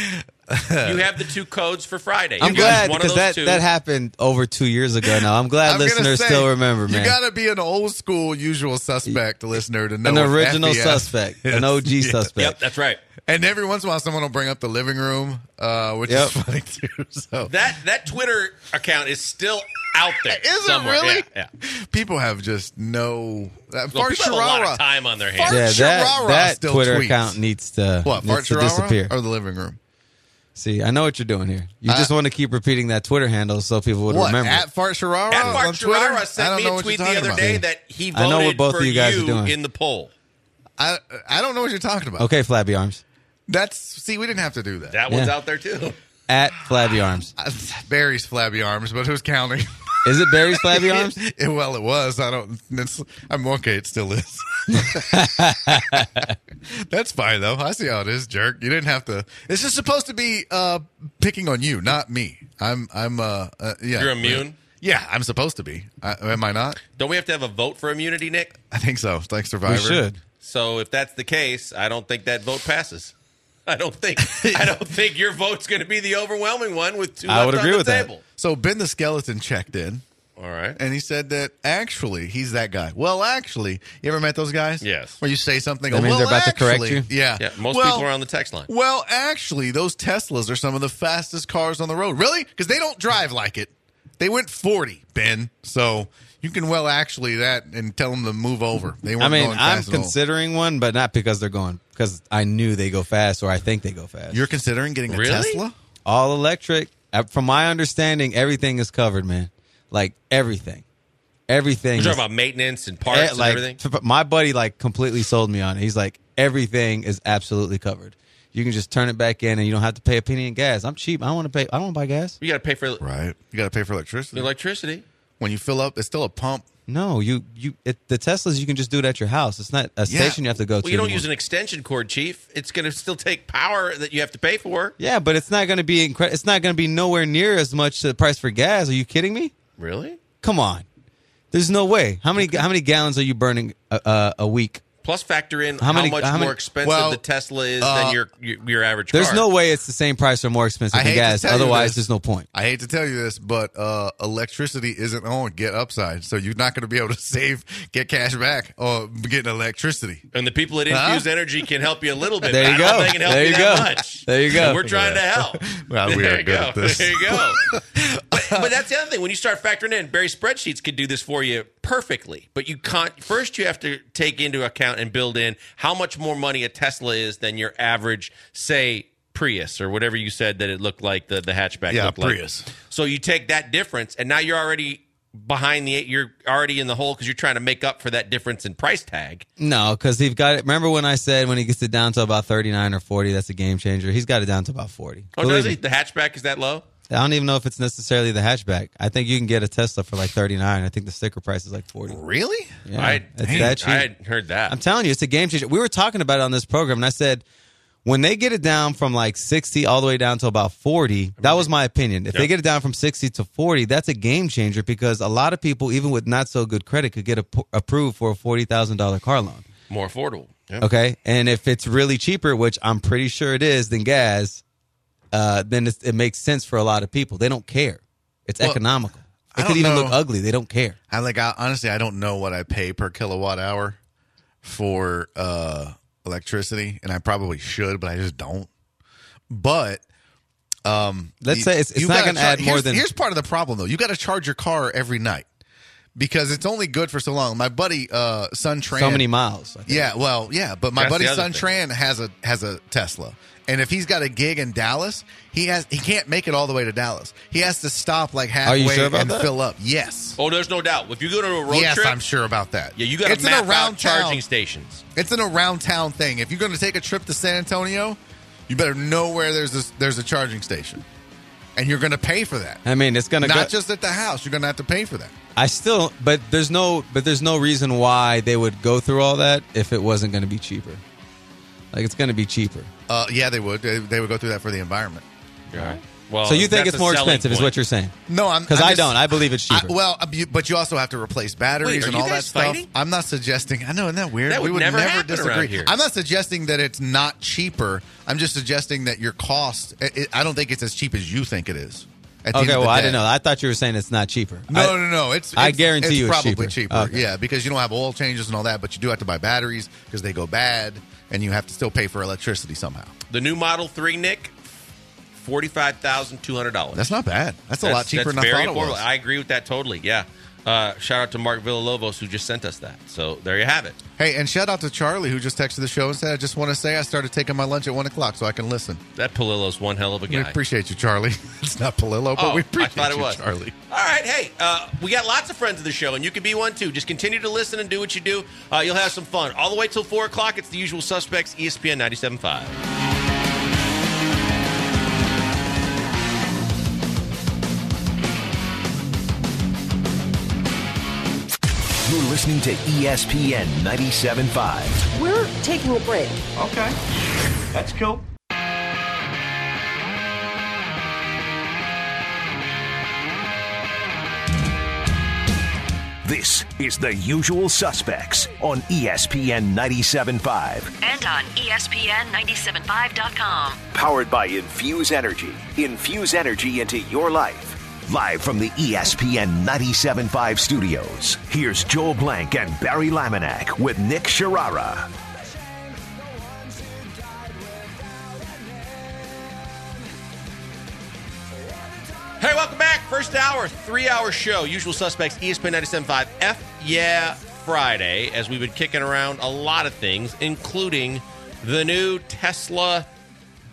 You have the two codes for Friday. I'm You use glad one of because those that, two. that happened over two years ago now. I'm glad I'm gonna listeners say, still remember, man. You got to be an old school usual suspect listener to know An what original F E F suspect, is. an O G Yeah. suspect. Yep, that's right. And every once in a while, someone will bring up the living room, uh, which Yep. is funny too. So That that Twitter account is still out there. Is somewhere. it really? Yeah. yeah. People have just no. Uh, Well, Fart people have a lot Sharara. of time on their hands. Fart Yeah, that, Sharara that still Twitter tweets. account needs to, What, needs Fart to Sharara disappear. or the living room? See, I know what you're doing here. You Uh, just want to keep repeating that Twitter handle so people would What, remember. at Fart Sharara At on Mark Twitter? Sharara I sent don't me know a what tweet you're the talking other about. day that he I know voted what both for of you guys are you doing. in the poll. I, I don't know what you're talking about. Okay, Flabby Arms. That's see, we didn't have to do that. That one's Yeah. out there too. At Flabby Arms. Uh, Barry's flabby arms, but who's counting? Is it Barry's Flabby Arms? It- well, it was. I don't. It's, I'm okay. It still is. That's fine though. I see how it is, jerk. You didn't have to. This is supposed to be uh, picking on you, not me. I'm. I'm. Uh, uh, yeah. You're immune? Yeah, I'm supposed to be. I, am I not? Don't we have to have a vote for immunity, Nick? I think so. Like Survivor. We should. So if that's the case, I don't think that vote passes. I don't think. I don't think your vote's going to be the overwhelming one with two I left would on agree the with that. table. So Ben the Skeleton checked in. All right. And he said that actually he's that guy. Well, actually, you ever met those guys? Yes. Where you say something, That oh, means well, they're about to correct actually- you? Yeah. Yeah. Most Well, people are on the text line. Well, actually, those Teslas are some of the fastest cars on the road. Really? Because they don't drive like it. They went forty, Ben. So you can well actually that and tell them to move over. They weren't I mean, going I'm fast at all. considering one, but not because they're going, because I knew they go fast or I think they go fast. You're considering getting a Really? Tesla? All electric. Uh, From my understanding, everything is covered, man. Like everything. everything. You're is- talking about maintenance and parts Eh, and like, everything? f- My buddy like completely sold me on it. He's like, everything is absolutely covered. You can just turn it back in, and you don't have to pay a penny in gas. I'm cheap. I don't want to pay. I don't want to buy gas. You got to pay for Right. You got to pay for electricity. electricity. When you fill up, it's still a pump. No, you you it, the Teslas you can just do it at your house. It's not a Yeah. station you have to go to. Well, you don't anymore. use an extension cord, Chief. It's going to still take power that you have to pay for. Yeah, but it's not going to be incre- It's not going to be nowhere near as much the price for gas. Are you kidding me? Really? Come on. There's no way. How many how many gallons are you burning a, a, a week? Plus, factor in How how, many- much how more many- expensive Well, the Tesla is uh, than your, your your average There's car. no way it's the same price or more expensive I than hate to gas. tell you Otherwise, this. there's no point. I hate to tell you this, but uh, electricity isn't on Get Upside, so you're not going to be able to save, get cash back, or getting electricity. And the people at Huh? Infuse Energy can help you a little bit. There but you I don't go. think it can help There you you that go. much. There you go. And we're trying to help. Well, we there are you good go. at this. There you go. but, but that's the other thing. When you start factoring in, Barry spreadsheets could do this for you perfectly. But you can't. First, you have to take into account and build in how much more money a Tesla is than your average, say, Prius or whatever you said that it looked like the, the hatchback Yeah, looked like. Prius. So you take that difference, and now you're already behind the you're already in the hole because you're trying to make up for that difference in price tag. No, because he's got it. Remember when I said when he gets it down to about thirty-nine or forty, that's a game changer. He's got it down to about forty. Oh, Believe does he? me. The hatchback is that low? I don't even know if it's necessarily the hatchback. I think you can get a Tesla for like thirty-nine. I think the sticker price is like forty. Really? Yeah, I, it's dang, that cheap. I hadn't heard that. I'm telling you, it's a game changer. We were talking about it on this program, and I said when they get it down from like sixty all the way down to about forty, that was my opinion. If Yep. they get it down from sixty to forty, that's a game changer because a lot of people, even with not so good credit, could get a, approved for a forty thousand dollars car loan. More affordable. Yeah. Okay, and if it's really cheaper, which I'm pretty sure it is, than gas, uh, then it's, it makes sense for a lot of people. They don't care. It's Well, economical. I It could don't even know. look ugly. They don't care. I like. I, honestly, I don't know what I pay per kilowatt hour for uh, electricity, and I probably should, but I just don't. But um, Let's you- say it's- it's you not gotta gonna char- add more here's- than- Here's part of the problem, though. You got to charge your car every night because it's only good for so long. My buddy uh, Sun Tran, So many miles. I think. Yeah, well, yeah, but my That's buddy the other Sun thing. Tran has a has a Tesla, and if he's got a gig in Dallas, he has he can't make it all the way to Dallas. He has to stop like Are you halfway sure about and that? fill up. Yes, Oh, there's no doubt. If you go to a road yes, trip, I'm sure about that. yeah, you got to It's map an around out charging town. stations. It's an around town thing. If you're going to take a trip to San Antonio, you better know where there's a, there's a charging station, and you're going to pay for that. I mean, it's gonna Not go, just at the house. You're going to have to pay for that. I still, but there's no, but there's no reason why they would go through all that if it wasn't going to be cheaper. Like it's going to be cheaper. Uh, yeah, they would. They, they would go through that for the environment. Right. Well, So you think that's it's a more selling expensive, is point. what you're saying? No, I'm Because I'm I just- don't. I believe it's cheaper. I, well, uh, you- but you also have to replace batteries Wait, are and you all that guys stuff. fighting? I'm not suggesting. I know, isn't that weird? That we would would never never, happen disagree. around here. I'm not suggesting that it's not cheaper. I'm just suggesting that your cost. It, it- I don't think it's as cheap as you think it is. At the okay, end of the well, I day. didn't know. I thought you were saying it's not cheaper. No, I- no, no. It's, I it's guarantee it's you it's probably cheaper. cheaper. Okay. Yeah, because you don't have oil changes and all that, but you do have to buy batteries because they go bad, and you have to still pay for electricity somehow. The new Model three, Nick, forty-five thousand two hundred dollars. That's not bad. That's, a lot cheaper that's than I very thought it affordable. was. I agree with that totally. Yeah. Uh, shout out to Mark Villalobos who just sent us that. So there you have it. Hey, and shout out to Charlie who just texted the show and said, "I just want to say I started taking my lunch at one o'clock so I can listen." That Palillo's one hell of a We guy. appreciate you, Charlie. It's not Palillo, but Oh, we I appreciate thought it you, was. Charlie. All right, hey, uh, we got lots of friends of the show, and you can be one too. Just continue to listen and do what you do. Uh, you'll have some fun. All the way till four o'clock, it's the usual suspects, E S P N ninety-seven point five. You're listening to E S P N ninety-seven point five. We're taking a break. Okay. That's cool. This is The Usual Suspects on E S P N ninety-seven point five. And on E S P N ninety-seven point five dot com. Powered by Infuse Energy. Infuse energy into your life. Live from the E S P N ninety-seven point five studios, here's Joel Blank and Barry Laminack with Nick Sharara. Hey, welcome back. First hour, three-hour show. Usual suspects, E S P N ninety-seven point five. F Yeah Friday, as we've been kicking around a lot of things, including the new Tesla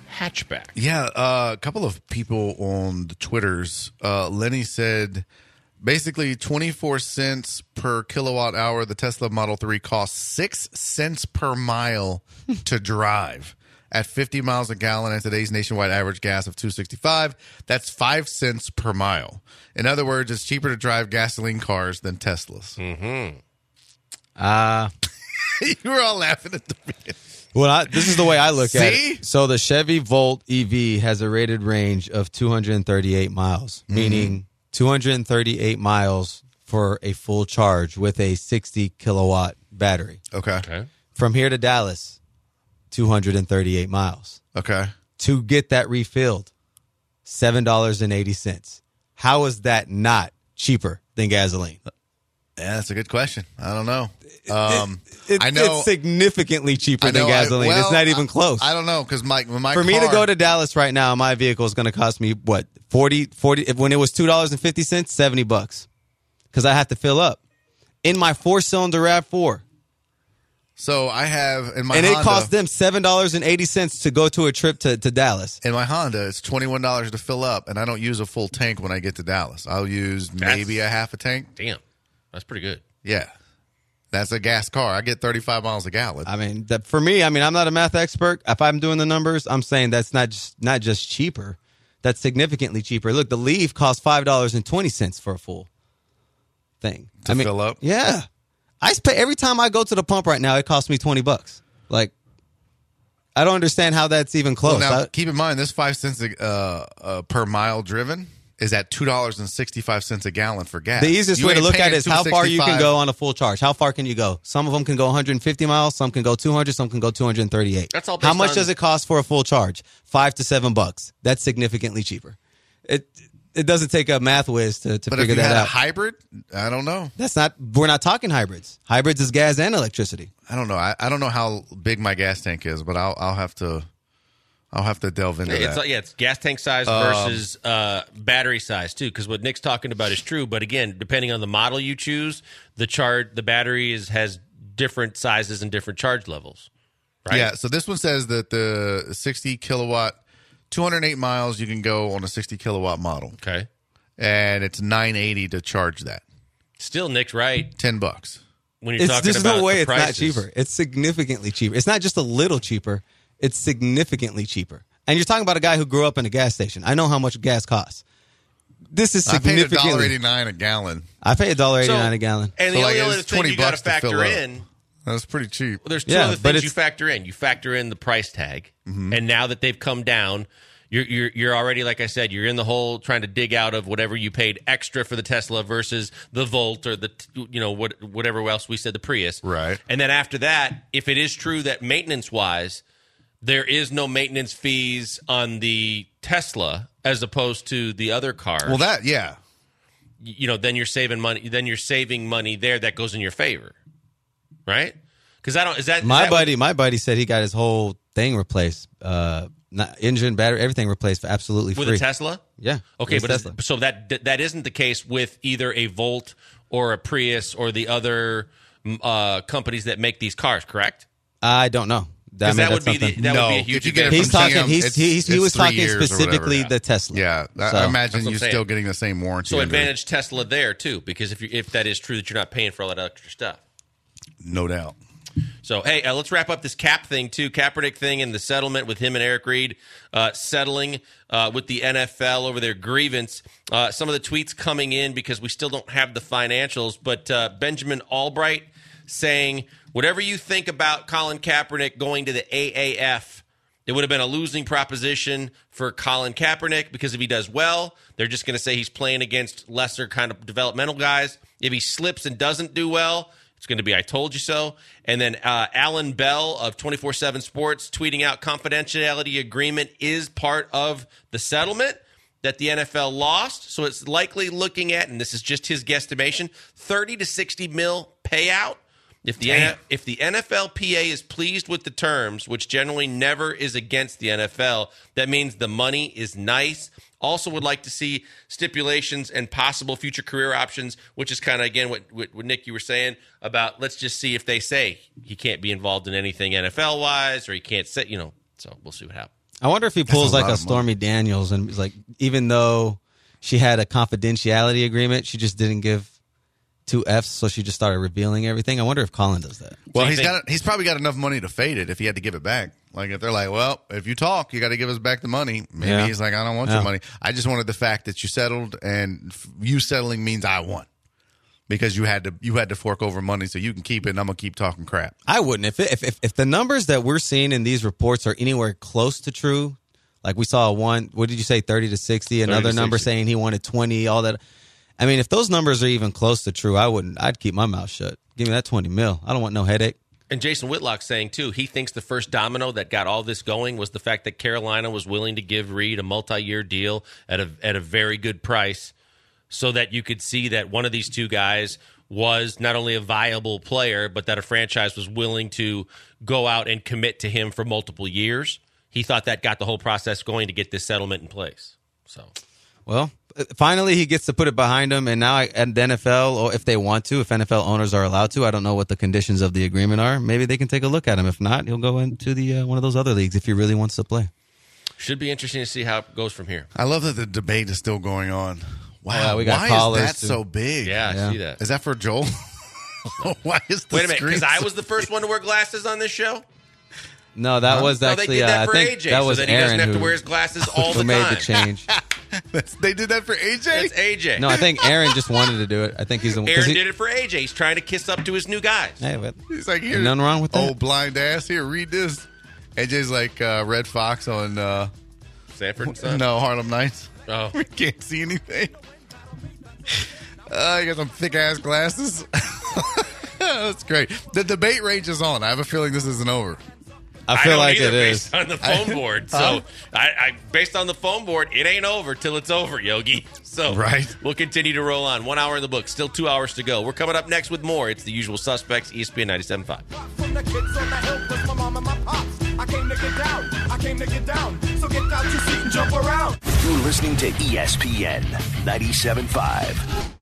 hatchback. Yeah, uh, a couple of people on the Twitters. Uh, Lenny said Basically, twenty-four cents per kilowatt hour. The Tesla Model three costs six cents per mile to drive. At fifty miles a gallon at today's nationwide average gas of two sixty-five, that's five cents per mile. In other words, it's cheaper to drive gasoline cars than Teslas. Mm-hmm. Uh, you were all laughing at the beginning. Well, I, this is the way I look See? at it. So the Chevy Volt E V has a rated range of two hundred thirty-eight miles, mm-hmm. meaning two hundred thirty-eight miles for a full charge with a sixty kilowatt battery. Okay. Okay. From here to Dallas, two hundred thirty-eight miles. Okay. To get that refilled, seven dollars and eighty cents. How is that not cheaper than gasoline? Yeah, that's a good question. I don't know. Um, it, it, I know it's significantly cheaper I know, than gasoline. I, well, it's not even close. I, I don't know because my my for car, me to go to Dallas right now, my vehicle is going to cost me what forty, forty if, when it was two dollars and fifty cents, seventy bucks, because I have to fill up in my four cylinder RAV four. So I have in my and Honda, it cost them seven dollars and eighty cents to go to a trip to, to Dallas. In my Honda, it's twenty one dollars to fill up, and I don't use a full tank when I get to Dallas. I'll use That's, maybe a half a tank. Damn, that's pretty good. Yeah. That's a gas car. I get thirty-five miles a gallon. I mean, that, for me, I mean, I'm not a math expert. If I'm doing the numbers, I'm saying that's not just not just cheaper. That's significantly cheaper. Look, the Leaf costs five dollars and twenty cents for a full thing. To I mean, fill up? Yeah. I pay every time I go to the pump right now, it costs me twenty bucks. Like, I don't understand how that's even close. Well, now, I, keep in mind, this five cents uh, uh, per mile driven is at two dollars and sixty-five cents a gallon for gas. The easiest You way to ain't look at paying it is how far you can two sixty-five. go on a full charge. How far can you go? Some of them can go one hundred fifty miles. Some can go two hundred. Some can go two hundred thirty-eight. That's all How based much on- does it cost for a full charge? Five to seven bucks. That's significantly cheaper. It it doesn't take a math whiz to, to But if figure you that had a out. hybrid, I don't know. That's not. We're not talking hybrids. Hybrids is gas and electricity. I don't know. I, I don't know how big my gas tank is, but I'll I'll have to I'll have to delve into It's, that. yeah, it's gas tank size Um, versus uh, battery size too. Because what Nick's talking about is true, but again, depending on the model you choose, the charge, the battery is has different sizes and different charge levels. Right? Yeah. So this one says that the sixty kilowatt, two hundred eight miles you can go on a sixty kilowatt model. Okay. And it's nine eighty to charge that. Still, Nick's right. Ten bucks. When you're It's, talking there's about no way the it's not prices. cheaper. It's significantly cheaper. It's not just a little cheaper. It's significantly cheaper. And you're talking about a guy who grew up in a gas station. I know how much gas costs. This is I paid a significantly. dollar eighty nine a gallon. I pay a dollar eighty nine So- a gallon. And So, the like, only it's other thing twenty you got to bucks to fill factor up. in. That's pretty cheap. Well, there's two Yeah, other but things you it's- factor in. You factor in the price tag, Mm-hmm. and now that they've come down, you're you're you're already, like I said, you're in the hole trying to dig out of whatever you paid extra for the Tesla versus the Volt or the you know what whatever else we said the Prius. Right. And then after that, if it is true that maintenance wise, there is no maintenance fees on the Tesla as opposed to the other cars. Well, that yeah. you know, then you're saving money. Then you're saving money there that goes in your favor, right? Because I don't. Is that is My that what- buddy, my buddy said he got his whole thing replaced, uh, not engine, battery, everything replaced for absolutely with free. a Tesla? Yeah. Okay, with but a is- Tesla. so that that isn't the case with either a Volt or a Prius or the other uh, companies that make these cars, correct? I don't know. I Because mean, that would that's be the something- that No, would be a huge if you get it advantage. He's from talking. G M, He's, it's- he's, he it's was three talking years or whatever, specifically yeah. the Tesla. Yeah, I, So- I That's imagine what I'm you're saying. still getting the same warranty. So under- advantage Tesla there too, because if you, if that is true that you're not paying for all that extra stuff. no doubt. So, hey, uh, let's wrap up this Cap thing, too. Kaepernick thing and the settlement with him and Eric Reed uh, settling uh, with the N F L over their grievance. Uh, some of the tweets coming in because we still don't have the financials, but uh, Benjamin Albright saying, whatever you think about Colin Kaepernick going to the A A F, it would have been a losing proposition for Colin Kaepernick because if he does well, they're just going to say he's playing against lesser kind of developmental guys. If he slips and doesn't do well, it's going to be I told you so. And then uh, Alan Bell of twenty-four seven Sports tweeting out confidentiality agreement is part of the settlement that the N F L lost. So it's likely looking at, and this is just his guesstimation, thirty to sixty mil payout. If the N- if the N F L P A is pleased with the terms, which generally never is against the N F L, that means the money is nice. Also would like to see stipulations and possible future career options, which is kind of, again, what, what, what Nick, you were saying about let's just see if they say he can't be involved in anything N F L-wise or he can't say, you know, so we'll see what happens. I wonder if he pulls a like lot a of Stormy Daniels and he's like, even though she had a confidentiality agreement. She just didn't give two F's, so she just started revealing everything. I wonder if Colin does that. Well, he's got he's probably got enough money to fade it if he had to give it back. Like if they're like, well, if you talk, you got to give us back the money. Maybe Yeah. he's like, I don't want Yeah. your money. I just wanted the fact that you settled, and f- you settling means I won because you had to you had to fork over money so you can keep it. And I'm gonna keep talking crap. I wouldn't. If, it, if if if the numbers that we're seeing in these reports are anywhere close to true, like we saw one, what did you say, thirty to sixty? Another number sixty. saying he wanted twenty. All that. I mean, if those numbers are even close to true, I wouldn't. I'd keep my mouth shut. Give me that twenty mil. I don't want no headache. And Jason Whitlock's saying, too, he thinks the first domino that got all this going was the fact that Carolina was willing to give Reed a multi-year deal at a at a very good price so that you could see that one of these two guys was not only a viable player, but that a franchise was willing to go out and commit to him for multiple years. He thought that got the whole process going to get this settlement in place. So, Well, finally he gets to put it behind him, and now at the N F L, or if they want to, if N F L owners are allowed to, I don't know what the conditions of the agreement are. Maybe they can take a look at him. If not, he'll go into the uh, one of those other leagues if he really wants to play. should be interesting to see how it goes from here. I love that the debate is still going on. Wow, Yeah, we got why callers, is that too. so big? Yeah, I Yeah. see that. Is that for Joel? Why is the Wait a minute, screen because I so- was the first one to wear glasses on this show? No, that was No, actually they did that uh, for I think A J, that so was that he Aaron doesn't have who, to wear his glasses all who the made time. the change. They did that for A J? It's A J. No, I think Aaron just wanted to do it. I think he's the one. 'cause Aaron he- did it for A J. He's trying to kiss up to his new guys. Hey, but He's like, here, nothing wrong with that. old blind ass. Here, read this. A J's like uh, Red Fox on uh, Sanford and Son? no Harlem Nights. Oh. We can't see anything. Uh, you got some thick ass glasses. That's great. The debate rage is on. I have a feeling this isn't over. I feel don't like either it is. based on the phone board. So, Huh? I, I based on the phone board, it ain't over till it's over, Yogi. So, Right. we'll continue to roll on. One hour in the book, still two hours to go. We're coming up next with more. It's the usual suspects, E S P N ninety-seven point five. From the kids on the hill, plus my mom and my pops. I came to get down. I came to get down. So get out your seat and jump around. You're listening to E S P N ninety-seven point five.